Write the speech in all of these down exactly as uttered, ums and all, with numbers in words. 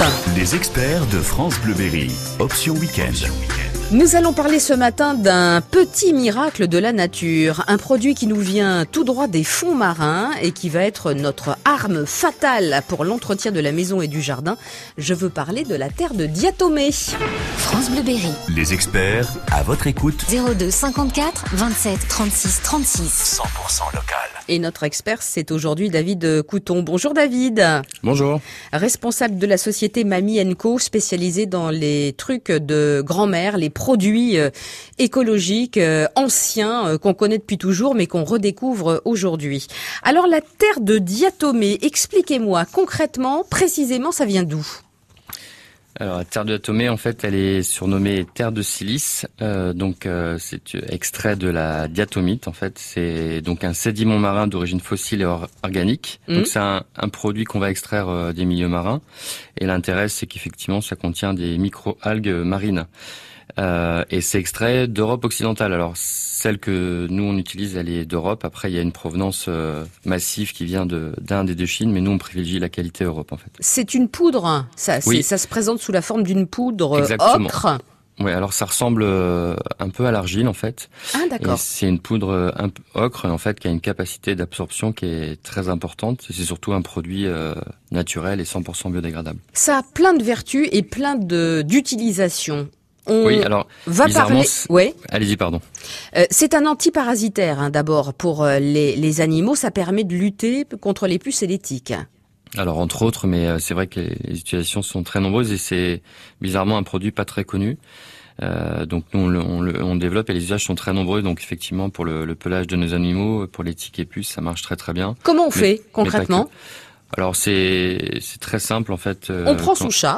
Les experts de France Bleu Berry, option week-end. Nous allons parler ce matin d'un petit miracle de la nature, un produit qui nous vient tout droit des fonds marins et qui va être notre arme fatale pour l'entretien de la maison et du jardin. Je veux parler de la terre de diatomée. France Bleu Berry. Les experts, à votre écoute. zéro deux cinquante-quatre vingt-sept trente-six trente-six. cent pour cent local. Et notre expert, c'est aujourd'hui David Couton. Bonjour David. Bonjour. Responsable de la société Mamie and Co, spécialisée dans les trucs de grand-mère, les produits euh, écologiques, euh, anciens, euh, qu'on connaît depuis toujours, mais qu'on redécouvre aujourd'hui. Alors la terre de diatomée, expliquez-moi concrètement, précisément, ça vient d'où ? Alors la terre de diatomée, en fait, elle est surnommée terre de silice. Euh, donc euh, c'est extrait de la diatomite. En fait, c'est donc un sédiment marin d'origine fossile et or- organique. Mmh. Donc c'est un, un produit qu'on va extraire euh, des milieux marins. Et l'intérêt, c'est qu'effectivement, ça contient des micro-algues marines. Euh, et c'est extrait d'Europe occidentale. Alors celle que nous on utilise, elle est d'Europe. Après, il y a une provenance euh, massive qui vient de d'Inde et de Chine, mais nous on privilégie la qualité Europe en fait. C'est une poudre. Ça, oui. c'est, ça se présente sous la forme d'une poudre Exactement. ocre. Oui, alors ça ressemble euh, un peu à l'argile en fait. Ah d'accord. Et c'est une poudre un peu ocre en fait qui a une capacité d'absorption qui est très importante. Et c'est surtout un produit euh, naturel et cent pour cent biodégradable. Ça a plein de vertus et plein de d'utilisations. On oui, alors va parler. Ouais. Allez-y, pardon. Euh, c'est un antiparasitaire hein, d'abord pour euh, les, les animaux. Ça permet de lutter contre les puces et les tiques. Alors entre autres, mais euh, c'est vrai que les, les utilisations sont très nombreuses et c'est bizarrement un produit pas très connu. Euh, donc nous on le, on le on développe et les usages sont très nombreux. Donc effectivement pour le, le pelage de nos animaux, pour les tiques et puces, ça marche très très bien. Comment on mais, fait concrètement ? Alors c'est c'est très simple en fait. Euh, on prend quand... son chat.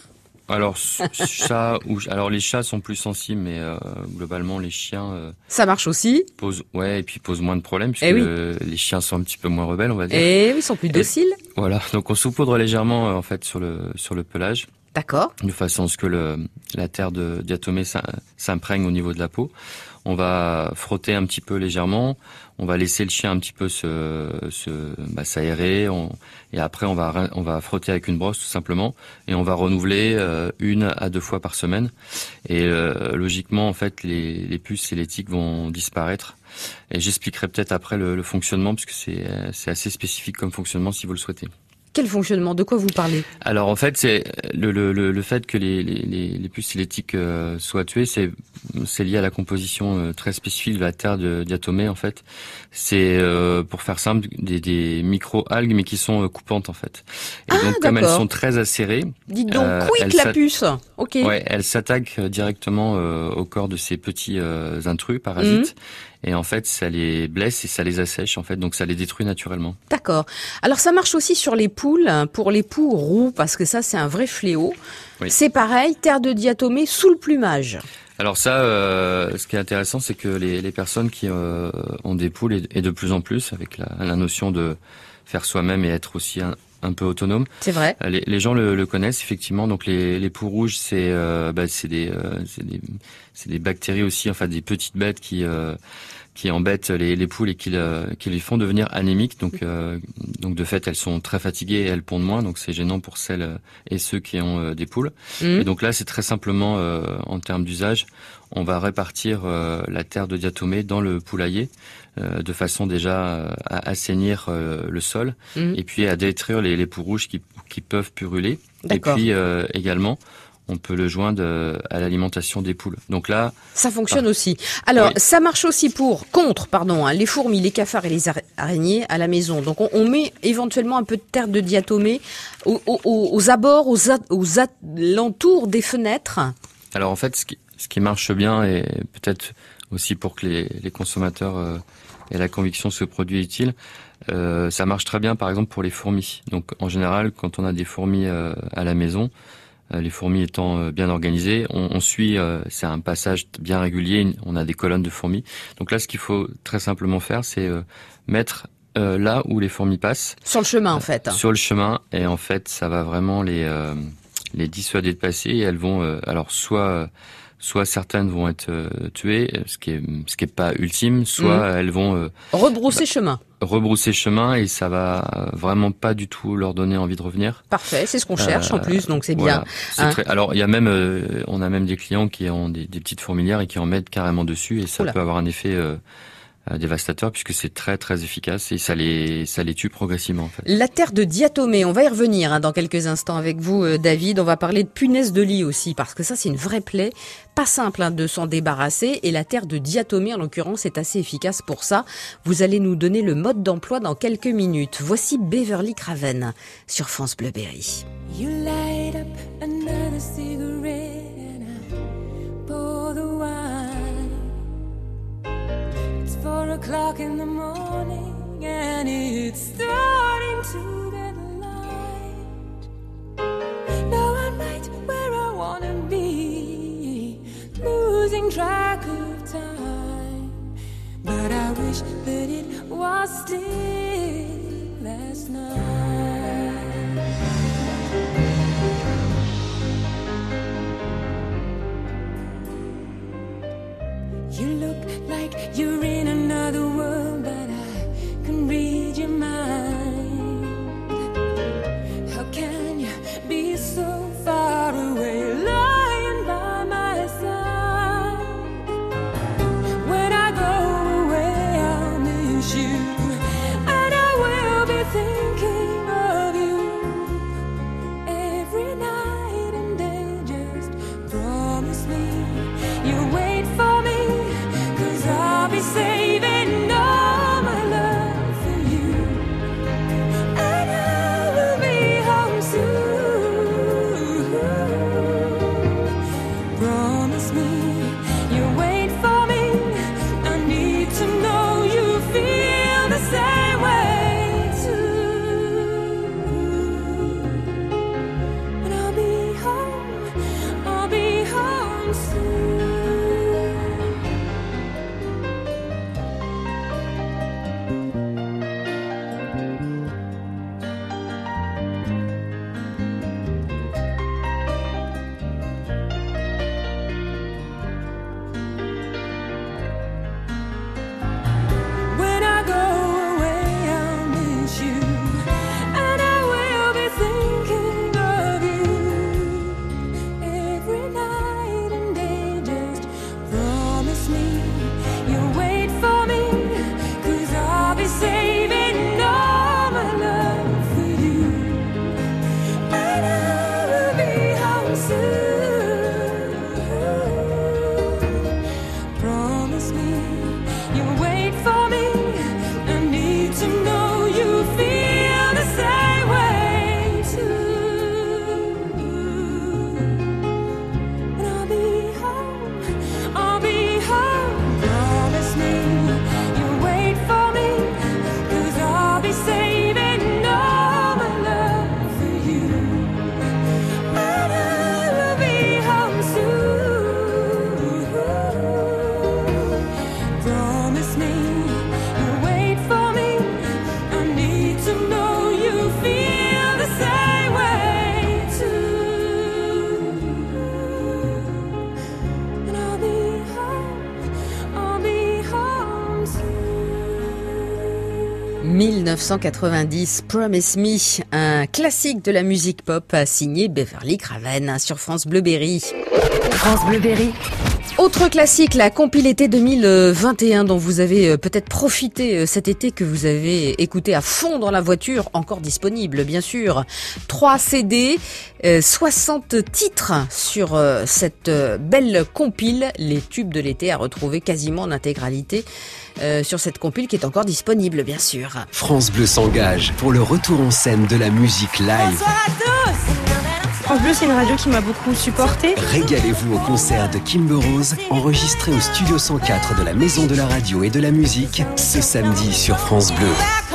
Alors chat ou alors les chats sont plus sensibles, mais euh, globalement les chiens euh, ça marche aussi. Posent ouais et puis posent moins de problèmes puisque eh oui. euh, les chiens sont un petit peu moins rebelles, on va dire. Et oui, ils sont plus dociles. Et, voilà, donc on saupoudre légèrement euh, en fait sur le sur le pelage. D'accord. De façon à ce que le la terre de diatomée s'imprègne au niveau de la peau. On va frotter un petit peu légèrement. On va laisser le chien un petit peu se, se bah, s'aérer. On, et après, on va on va frotter avec une brosse tout simplement. Et on va renouveler euh, une à deux fois par semaine. Et euh, logiquement, en fait, les, les puces et les tiques vont disparaître. Et j'expliquerai peut-être après le, le fonctionnement, puisque c'est c'est assez spécifique comme fonctionnement si vous le souhaitez. Quel fonctionnement ? De quoi vous parlez ? Alors en fait, c'est le le le fait que les les les puces et les tiques euh, soient tuées, c'est c'est lié à la composition euh, très spécifique de la terre de diatomée en fait. C'est euh, pour faire simple des des micro-algues mais qui sont euh, coupantes en fait. Et ah, donc comme d'accord. elles sont très acérées, dites donc euh, quick la puce. OK. Ouais, elles s'attaquent directement euh, au corps de ces petits euh, intrus parasites. Mmh. Et en fait, ça les blesse et ça les assèche, en fait, donc ça les détruit naturellement. D'accord. Alors ça marche aussi sur les poules, pour les poux roux, parce que ça c'est un vrai fléau. Oui. C'est pareil, terre de diatomée sous le plumage. Alors ça, euh, ce qui est intéressant, c'est que les, les personnes qui euh, ont des poules, et, et de plus en plus, avec la, la notion de faire soi-même et être aussi un, un peu autonome. C'est vrai. Les, les gens le, le connaissent effectivement. Donc les, les poux rouges, c'est euh, bah, c'est des, euh, c'est des c'est des bactéries aussi, enfin des petites bêtes qui euh, qui embêtent les, les poules et qui, le, qui les font devenir anémiques. Donc euh, donc de fait, elles sont très fatiguées et elles pondent moins. Donc c'est gênant pour celles et ceux qui ont euh, des poules. Mmh. Et donc là, c'est très simplement euh, en termes d'usage, on va répartir euh, la terre de diatomée dans le poulailler. Euh, de façon déjà euh, à assainir euh, le sol mmh. et puis à détruire les, les poux rouges qui, qui peuvent puruler. D'accord. Et puis euh, également, on peut le joindre à l'alimentation des poules. Donc là, ça fonctionne ah. aussi. Alors, oui. ça marche aussi pour contre, pardon, hein, les fourmis, les cafards et les araignées à la maison. Donc, on, on met éventuellement un peu de terre de diatomée aux, aux, aux abords, aux, a, aux alentours des fenêtres. Alors en fait, ce qui, ce qui marche bien et peut-être aussi pour que les, les consommateurs euh, aient la conviction que ce produit est utile, euh, ça marche très bien par exemple pour les fourmis. Donc en général, quand on a des fourmis euh, à la maison, euh, les fourmis étant euh, bien organisées, on, on suit, euh, c'est un passage bien régulier, on a des colonnes de fourmis. Donc là, ce qu'il faut très simplement faire, c'est euh, mettre euh, là où les fourmis passent. Sur le chemin en fait. Sur le chemin, et en fait, ça va vraiment les, euh, les dissuader de passer et elles vont, euh, alors soit... Euh, soit certaines vont être euh, tuées, ce qui est ce qui est pas ultime, soit mmh. elles vont euh, rebrousser bah, chemin. rebrousser chemin et ça va vraiment pas du tout leur donner envie de revenir. Parfait, c'est ce qu'on cherche euh, en plus, donc c'est voilà, bien. C'est hein. très... Alors il y a même, euh, on a même des clients qui ont des, des petites fourmilières et qui en mettent carrément dessus et ça Oula. peut avoir un effet euh, dévastateur puisque c'est très très efficace et ça les ça les tue progressivement en fait. La terre de diatomée, on va y revenir hein, dans quelques instants avec vous euh, David, on va parler de punaises de lit aussi parce que ça c'est une vraie plaie, pas simple hein, de s'en débarrasser et la terre de diatomée en l'occurrence est assez efficace pour ça. Vous allez nous donner le mode d'emploi dans quelques minutes. Voici Beverly Craven sur France Bleu Berry. You light up another cigarette and I pour the wine. Four o'clock in the morning and it's starting to get light. Now I'm right where I wanna be, losing track of time. But I wish that it was still last night. You look like you're in another world, but I can read your mind. How can you be so far away, lying by my side? When I go away, I'll miss you, and I will be thinking of you every night and day. Just promise me you'll wait for me. I'll be saving all my love for you, and I will be home soon. Promise me you'll wait for me. I need to know you feel the same way too. And I'll be home, I'll be home soon. dix-neuf cent quatre-vingt-dix, Promise Me, un classique de la musique pop signé Beverly Craven sur France Bleu Berry. France Bleu Berry. Autre classique, la compile été deux mille vingt et un dont vous avez peut-être profité cet été, que vous avez écouté à fond dans la voiture, encore disponible bien sûr. Trois C D, soixante titres sur cette belle compile, les tubes de l'été à retrouver quasiment en intégralité euh, sur cette compile qui est encore disponible bien sûr. France Bleu s'engage pour le retour en scène de la musique live. Bonsoir à tous. France Bleu, c'est une radio qui m'a beaucoup supporté. Régalez-vous au concert de Kimber Rose, enregistré au Studio cent quatre de la Maison de la Radio et de la Musique, ce samedi sur France Bleu.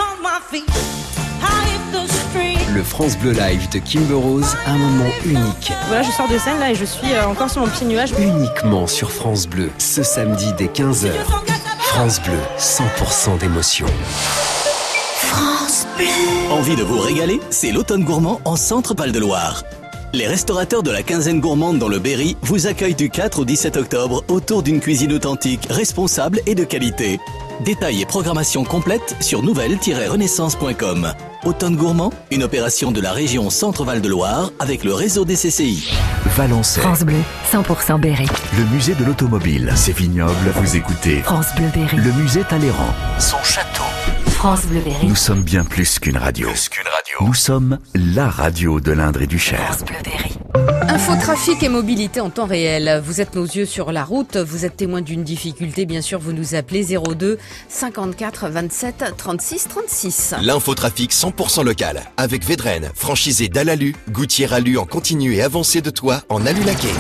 Le France Bleu Live de Kimber Rose, un moment unique. Voilà, je sors de scène là et je suis encore sur mon petit nuage. Uniquement sur France Bleu, ce samedi dès quinze heures. France Bleu, cent pour cent d'émotion. France Bleu. Envie de vous régaler? C'est l'automne gourmand en Centre-Val de Loire. Les restaurateurs de la quinzaine gourmande dans le Berry vous accueillent du quatre au dix-sept octobre autour d'une cuisine authentique, responsable et de qualité. Détails et programmation complète sur nouvelle tiret renaissance point com. Automne gourmand, une opération de la région Centre-Val de Loire avec le réseau des C C I. Valençay, France Bleu, cent pour cent Berry. le musée de l'automobile, ses vignobles, vous écoutez. France Bleu Berry. Le musée Talleyrand, son château. France Bleu Berry. Nous sommes bien plus qu'une radio. Plus qu'une radio. Nous sommes la radio de l'Indre et du Cher. France Bleu Berry. Info, trafic et mobilité en temps réel. Vous êtes nos yeux sur la route, vous êtes témoin d'une difficulté, bien sûr, vous nous appelez zéro deux cinquante-quatre vingt-sept trente-six trente-six. L'infotrafic cent pour cent local, avec Vedren, franchisé d'Alalu, gouttière alu en continu et avancé de toit en alu laqué.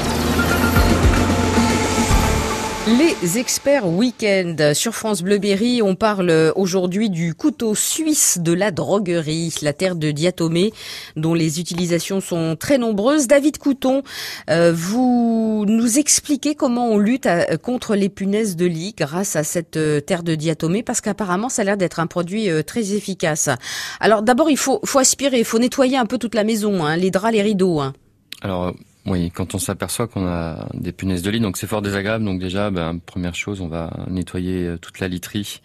Les experts week-end sur France Bleu Berry, on parle aujourd'hui du couteau suisse de la droguerie, la terre de diatomée, dont les utilisations sont très nombreuses. David Couton, euh, vous nous expliquez comment on lutte à, contre les punaises de lit grâce à cette euh, terre de diatomée, parce qu'apparemment ça a l'air d'être un produit euh, très efficace. Alors d'abord il faut, faut aspirer, il faut nettoyer un peu toute la maison, hein, les draps, les rideaux. Hein. Alors oui, quand on s'aperçoit qu'on a des punaises de lit, donc c'est fort désagréable. Donc déjà, ben, première chose, on va nettoyer toute la literie,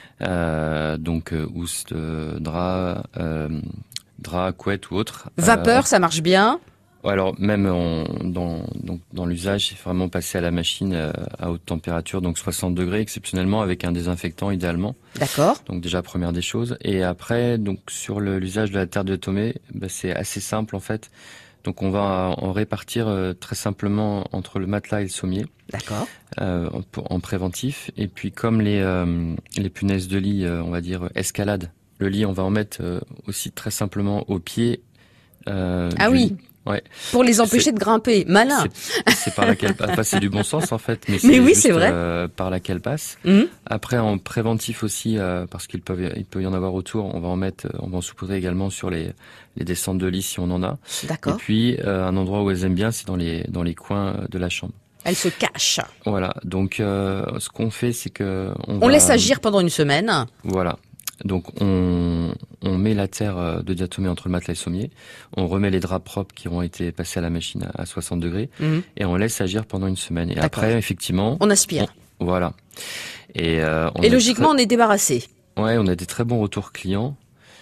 euh, donc euh, housse, euh, drap, euh, drap, couette ou autre. Vapeur, euh, ça marche bien. Alors même on, dans, donc, dans l'usage, c'est vraiment passer à la machine euh, à haute température, donc soixante degrés exceptionnellement, avec un désinfectant idéalement. D'accord. Donc déjà première des choses. Et après, donc sur le, l'usage de la terre de diatomée, ben, c'est assez simple en fait. Donc on va en répartir euh, très simplement entre le matelas et le sommier. D'accord. Euh, en, en préventif. Et puis comme les euh, les punaises de lit, euh, on va dire escalade, le lit, on va en mettre euh, aussi très simplement au pied. Euh, ah du oui. lit. Ouais. Pour les empêcher C'est- de grimper. Malin. C'est, c'est par laquelle passe. Enfin, c'est du bon sens en fait, mais c'est Mais oui, juste, c'est vrai. euh, par laquelle passe. Mhm. Après en préventif aussi, euh, parce qu'il peut il peut y en avoir autour, on va en mettre, on va en saupoudrer également sur les les descentes de lit si on en a. D'accord. Et puis euh, un endroit où elles aiment bien, c'est dans les dans les coins de la chambre. Elle se cache. Voilà. Donc euh, ce qu'on fait, c'est que on, On va- laisse agir pendant une semaine. Voilà. Donc on, on met la terre de diatomée entre le matelas et le sommier, on remet les draps propres qui ont été passés à la machine à soixante degrés Mhm. et on laisse agir pendant une semaine. Et D'accord. après, effectivement, On aspire. on- voilà. Et, euh, on Et a logiquement, très- on est débarrassé. ouais, on a des très bons retours clients.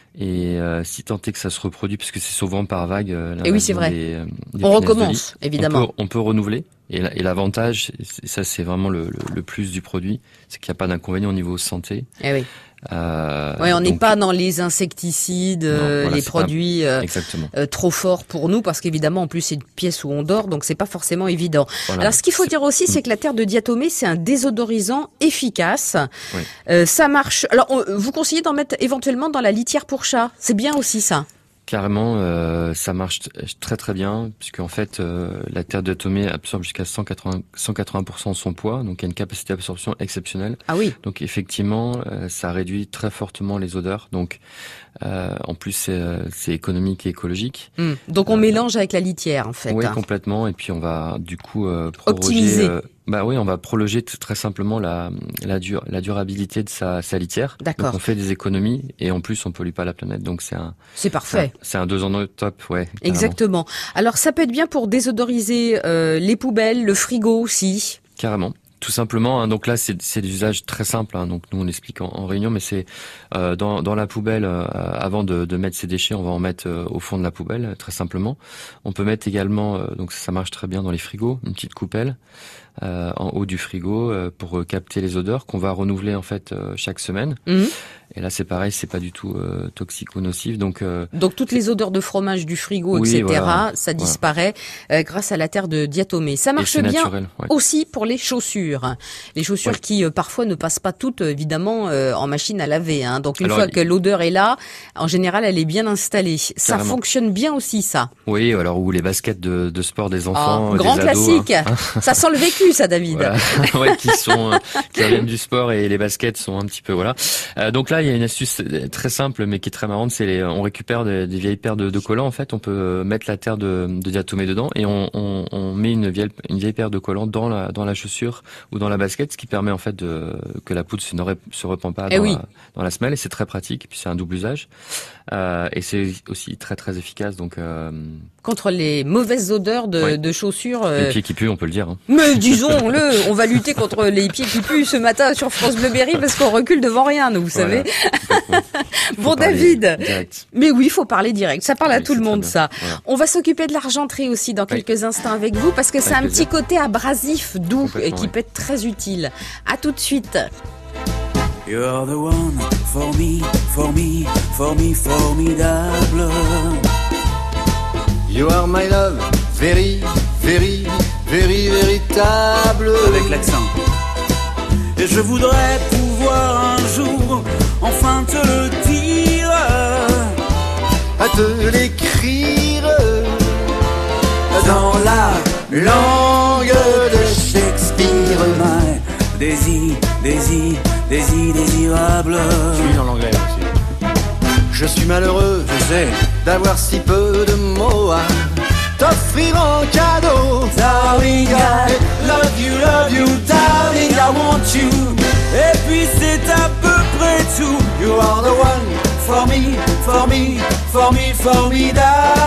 Et euh, si tant est que ça se reproduit, parce que c'est souvent par vague. euh, Et oui, c'est l'invasion vrai. des, euh, des On punaises de recommence, lit, évidemment. On peut, on peut renouveler. Et, la- et l'avantage, c'est- ça c'est vraiment le, le, le plus du produit, c'est qu'il n'y a pas d'inconvénient au niveau santé. Eh oui. Euh, Ouais, on n'est donc- pas dans les insecticides, Non, euh, voilà, les c'est pas- produits euh, Exactement. euh, trop forts pour nous, parce qu'évidemment, en plus, c'est une pièce où on dort, donc c'est pas forcément évident. Voilà. Alors, ce qu'il faut C'est- dire aussi, c'est que la terre de diatomée, c'est un désodorisant efficace. Oui. Euh, ça marche. Alors, on- vous conseillez d'en mettre éventuellement dans la litière pour chat. C'est bien aussi ça. Carrément, euh, ça marche t- très très bien, puisque en fait, euh, la terre de diatomée absorbe jusqu'à cent quatre-vingts, cent quatre-vingts pour cent de son poids, donc il y a une capacité d'absorption exceptionnelle. Ah oui. Donc effectivement, euh, ça réduit très fortement les odeurs. Donc euh, en plus, c'est, euh, c'est économique et écologique. Hmm. Donc, on mélange avec la litière, en fait. Oui, hein. complètement. Et puis on va du coup euh, proroger. Optimiser. euh, bah oui, on va prolonger t- très simplement la la, dur, la durabilité de sa, sa litière. D'accord. Donc on fait des économies et en plus on pollue pas la planète. Donc c'est un C'est c'est un, parfait. c'est un deux en un top, ouais. carrément. Exactement. Alors, ça peut être bien pour désodoriser euh, les poubelles, le frigo aussi. Carrément. Tout simplement. Hein, donc là, c'est, c'est des usages très simples. Hein, donc nous, on explique en, en réunion, mais c'est euh, dans, dans la poubelle. Euh, avant de, de mettre ses déchets, on va en mettre euh, au fond de la poubelle, très simplement. On peut mettre également, euh, donc ça marche très bien dans les frigos, une petite coupelle euh, en haut du frigo euh, pour euh, capter les odeurs qu'on va renouveler en fait euh, chaque semaine. Mhm. Et là, c'est pareil, c'est pas du tout euh, toxique ou nocif. Donc euh, Donc toutes les odeurs de fromage du frigo, Oui, et cetera, voilà. ça Voilà. disparaît euh, grâce à la terre de diatomée. Ça et marche c'est bien naturel. Ouais. aussi pour les chaussures. Les chaussures Ouais. qui euh, parfois ne passent pas toutes euh, évidemment euh, en machine à laver. Hein. Donc une Alors, fois il- que l'odeur est là, en général elle est bien installée. Ça Carrément. fonctionne bien aussi ça. Oui, alors ou les baskets de, de sport des Ah, enfants, grand des ados. classique. hein. Ça sent le vécu ça David. Voilà. Ouais, qui sont euh, qui reviennent du sport et les baskets sont un petit peu voilà. Euh, donc là là, il y a une astuce très simple, mais qui est très marrante. C'est les, on récupère des, des vieilles paires de, de collants. En fait, on peut mettre la terre de, de diatomée dedans et on, on, on met une vieille, une vieille paire de collants dans la, dans la chaussure ou dans la basket, ce qui permet en fait de, que la poudre se ne se repend pas eh dans, oui. la, dans la semelle. Et c'est très pratique. Et puis c'est un double usage euh, et c'est aussi très très efficace. Donc euh, contre les mauvaises odeurs de, ouais. de chaussures. Euh... Les pieds qui puent, on peut le dire. Hein. Mais disons-le, on va lutter contre les pieds qui puent ce matin sur France Bleu Berry parce qu'on recule devant rien, nous, vous Voilà. savez. Bon, David. Direct. Mais oui, il faut parler direct. Ça parle Oui, à tout le monde, ça. Voilà. On va s'occuper de l'argenterie aussi dans Oui. quelques instants avec vous parce que c'est Avec un plaisir. petit côté abrasif, doux et qui oui. peut être très utile. À tout de suite. You're the one for me, for me, for me, formidable. You are my love, very, very, very, véritable. Avec l'accent. Et je voudrais pouvoir un jour enfin te le dire, à te l'écrire dans la langue de Shakespeare. My désir, désir, désir, désirable. Je suis dans l'anglais aussi. Je suis malheureux, Je sais, d'avoir si peu de mots à t'offrir en cadeau. darling, I love you, love you, darling, I want you. Et puis c'est à peu près tout. You are the one For me, for me, for me, formidable.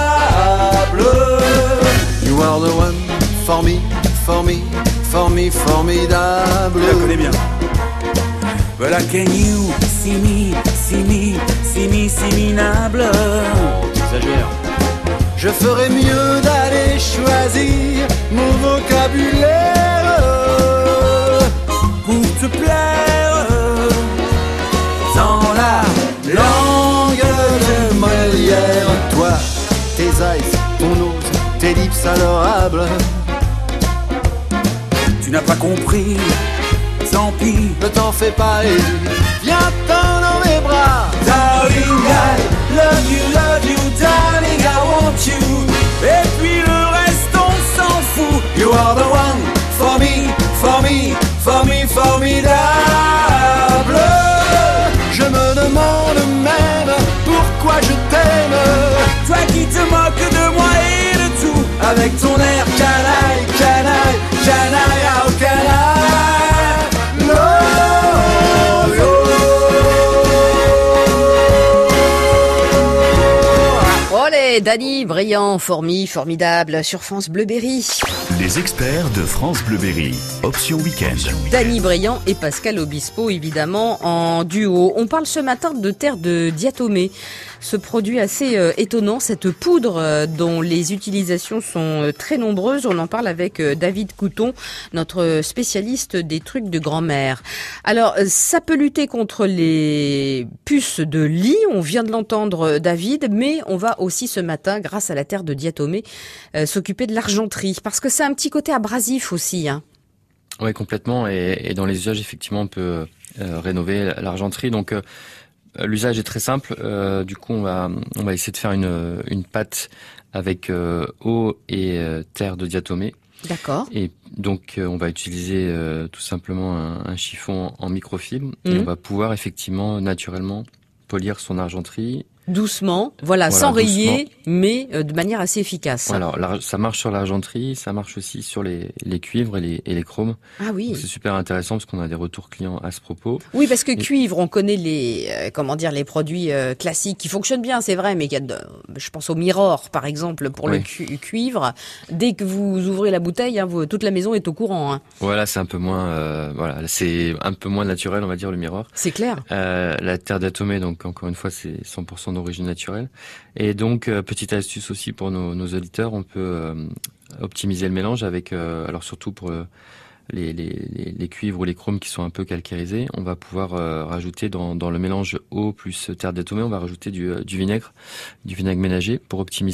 You are the one for me, for me, for me, formidable. Je la connais bien. But how can you see me, see me, see me, see me minable? T'exagères. Je ferais mieux d'aller choisir mon vocabulaire Pour te plaire dans la langue de Molière. Toi, tes eyes, ton nose, tes lips adorables. Tu n'as pas compris, tant pis. Ne t'en fais pas et viens-t'en dans mes bras. Darling, I love you, love you, darling, I want you. Et puis le reste on s'en fout. You are the one for me, for me, for me, formidable. Je me demande même pourquoi je t'aime. Toi qui te moques de moi et de tout, Avec ton air canaille, canaille, canaille, oh canaille. No, no. Olé, Dany Briand, Formi, formidable sur France Bleu Berry. Les experts de France Bleu Berry. Option Week-end. Dany Briand et Pascal Obispo, évidemment, en duo. On parle ce matin de terre de diatomée. Ce produit assez euh, étonnant, cette poudre euh, dont les utilisations sont euh, très nombreuses. On en parle avec euh, David Couton, notre spécialiste des trucs de grand-mère. Alors, euh, ça peut lutter contre les puces de lit. On vient de l'entendre, euh, David, mais on va aussi ce matin, grâce à la terre de diatomée, euh, s'occuper de l'argenterie. Parce que c'est un petit côté abrasif aussi, hein. Oui, complètement. Et, et dans les usages, effectivement, on peut euh, rénover l'argenterie. Donc, euh, l'usage est très simple. Euh, du coup, on va, on va essayer de faire une, une pâte avec euh, eau et euh, terre de diatomée. D'accord. Et donc, euh, on va utiliser euh, tout simplement un, un chiffon en microfibre. Mmh. Et on va pouvoir effectivement, naturellement, polir son argenterie. Doucement, voilà, Voilà, sans rayer, doucement. mais euh, de manière assez efficace. Alors, la- ça marche sur l'argenterie, ça marche aussi sur les, les cuivres et les, et les chromes. Ah oui. Donc, c'est super intéressant parce qu'on a des retours clients à ce propos. Oui, parce que Et- cuivre, on connaît les, euh, comment dire, les produits euh, classiques qui fonctionnent bien, c'est vrai, mais qu'il y a de, je pense au Mirror, par exemple, pour le Oui. cu- cuivre. Dès que vous ouvrez la bouteille, hein, vous, toute la maison est au courant. Hein. Voilà, c'est un peu moins, euh, voilà, c'est un peu moins naturel, on va dire, le miroir. C'est clair. Euh, la terre d'atomée, donc encore une fois, c'est cent pour cent d'origine naturelle. Et donc, euh, petite astuce aussi pour nos, nos auditeurs, on peut euh, optimiser le mélange avec, euh, alors surtout pour euh, les, les, les, les cuivres ou les chromes qui sont un peu calcarisés, on va pouvoir euh, rajouter dans, dans le mélange eau plus terre d'atomée, on va rajouter du, euh, du vinaigre, du vinaigre ménager pour optimiser.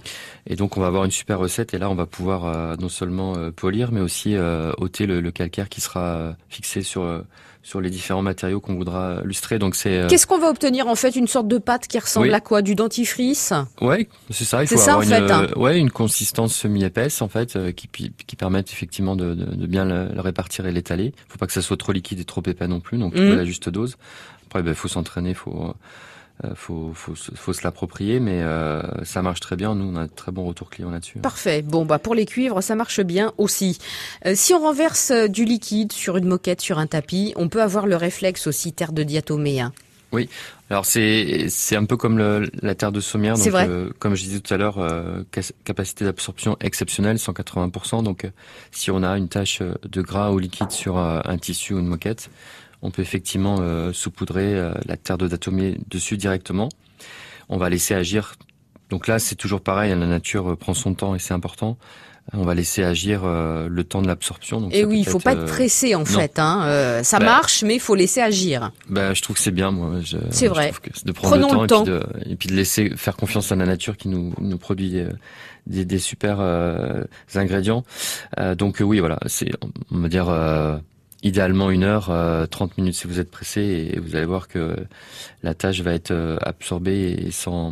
Et donc on va avoir une super recette et là on va pouvoir euh, non seulement euh, polir mais aussi euh, ôter le, le calcaire qui sera euh, fixé sur euh, sur les différents matériaux qu'on voudra lustrer. Donc c'est euh... Qu'est-ce qu'on va obtenir en fait, une sorte de pâte qui ressemble oui. à quoi, du dentifrice? Ouais, c'est ça. Il faut c'est avoir ça, en une fait, hein. euh, ouais une consistance semi-épaisse en fait euh, qui qui permette effectivement de, de, de bien le, le répartir et l'étaler. Faut pas que ça soit trop liquide et trop épais non plus. Donc mmh. trouver la juste dose. Après, ben faut s'entraîner, faut Euh, faut, faut, faut se l'approprier, mais euh, ça marche très bien. Nous, on a de très bons retours clients là-dessus. Parfait. Bon, bah pour les cuivres, ça marche bien aussi. Euh, si on renverse du liquide sur une moquette, sur un tapis, on peut avoir le réflexe aussi terre de diatomée. Hein. Oui. Alors c'est c'est un peu comme le, la terre de sommière. C'est donc, vrai. Euh, comme je disais tout à l'heure, euh, capacité d'absorption exceptionnelle, cent quatre-vingts pour cent. Donc, euh, si on a une tache de gras ou liquide sur euh, un tissu ou une moquette, on peut effectivement euh, saupoudrer euh, la terre de diatomée dessus directement. On va laisser agir. Donc là, c'est toujours pareil. La nature euh, prend son temps et c'est important. On va laisser agir euh, le temps de l'absorption. Et oui, il faut pas être pressé en non. fait. Hein. Euh, ça bah, marche, mais il faut laisser agir. Bah, je trouve que c'est bien, moi. Je, c'est vrai. Je trouve que de prendre Prenons le temps, le et, temps. Puis de, et puis de laisser faire confiance à la nature qui nous, nous produit euh, des, des super euh, ingrédients. Euh, donc euh, oui, voilà, c'est on va dire. Euh, Idéalement une heure, euh, trente minutes si vous êtes pressé, et vous allez voir que la tâche va être euh, absorbée et sans,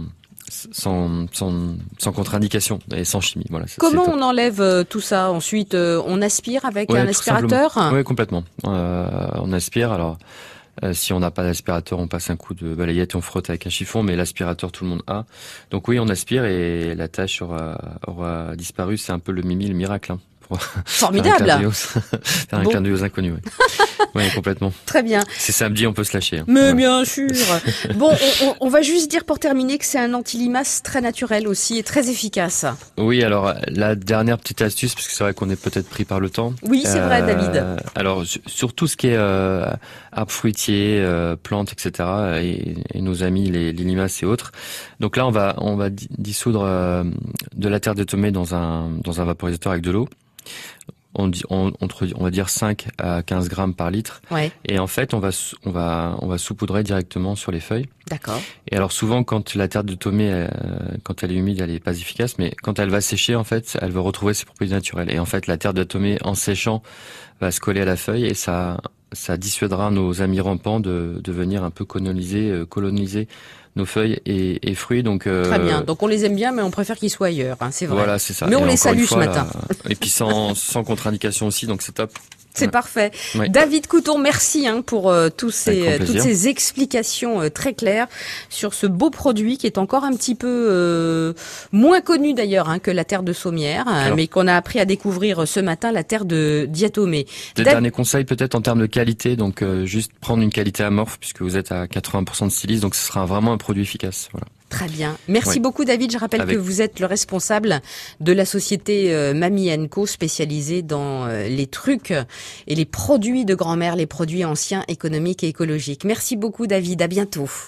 sans, sans, sans contre-indication et sans chimie. Voilà. Comment on enlève euh, tout ça ensuite euh, On aspire avec ouais, un aspirateur? Oui, complètement. Euh, on aspire. Alors, euh, si on n'a pas d'aspirateur, on passe un coup de balayette et on frotte avec un chiffon, mais l'aspirateur, tout le monde a. Donc oui, on aspire et la tâche aura, aura disparu. C'est un peu le mimi, le miracle. Hein. Formidable. Faire un bon. clin d'œil aux inconnus. Oui, ouais, complètement. Très bien. C'est samedi, on peut se lâcher. Hein. Mais ouais. bien sûr. Bon, on, on, on va juste dire pour terminer que c'est un anti-limace très naturel aussi et très efficace. Oui, alors la dernière petite astuce, parce que c'est vrai qu'on est peut-être pris par le temps. Oui, c'est euh, vrai, David. Alors sur tout ce qui est euh, arbres fruitiers, euh, plantes, et cetera, et, et nos amis les, les limaces et autres. Donc là, on va on va dissoudre euh, de la terre de diatomée dans un dans un vaporisateur avec de l'eau. On, dit, on, entre, on va dire cinq à quinze grammes par litre. Ouais. Et en fait, on va, on va, on va saupoudrer directement sur les feuilles. D'accord. Et alors souvent, quand la terre de diatomée, euh, quand elle est humide, elle est pas efficace, mais quand elle va sécher, en fait, elle va retrouver ses propriétés naturelles. Et en fait, la terre de diatomée, en séchant, va se coller à la feuille et ça, ça dissuadera nos amis rampants de, de venir un peu coloniser, euh, coloniser nos feuilles et, et fruits. Donc euh, très bien. Donc on les aime bien, mais on préfère qu'ils soient ailleurs. Hein, c'est vrai. Voilà, c'est ça. Mais et on les salue fois, ce matin. Là, et puis sans, sans contre-indication aussi, donc c'est top. C'est ouais. parfait. Ouais. David Couton, merci hein, pour euh, tous ces, toutes ces explications euh, très claires sur ce beau produit qui est encore un petit peu euh, moins connu d'ailleurs hein, que la terre de sommière, hein, mais qu'on a appris à découvrir ce matin, la terre de diatomée. Des Dav- derniers conseils peut-être en termes de qualité, donc euh, juste prendre une qualité amorphe puisque vous êtes à quatre-vingts pour cent de silice, donc ce sera vraiment un produit efficace. Voilà. Très bien. Merci ouais. beaucoup David. Je rappelle Avec... que vous êtes le responsable de la société euh, Mamie and Co spécialisée dans euh, les trucs et les produits de grand-mère, les produits anciens, économiques et écologiques. Merci beaucoup David. À bientôt.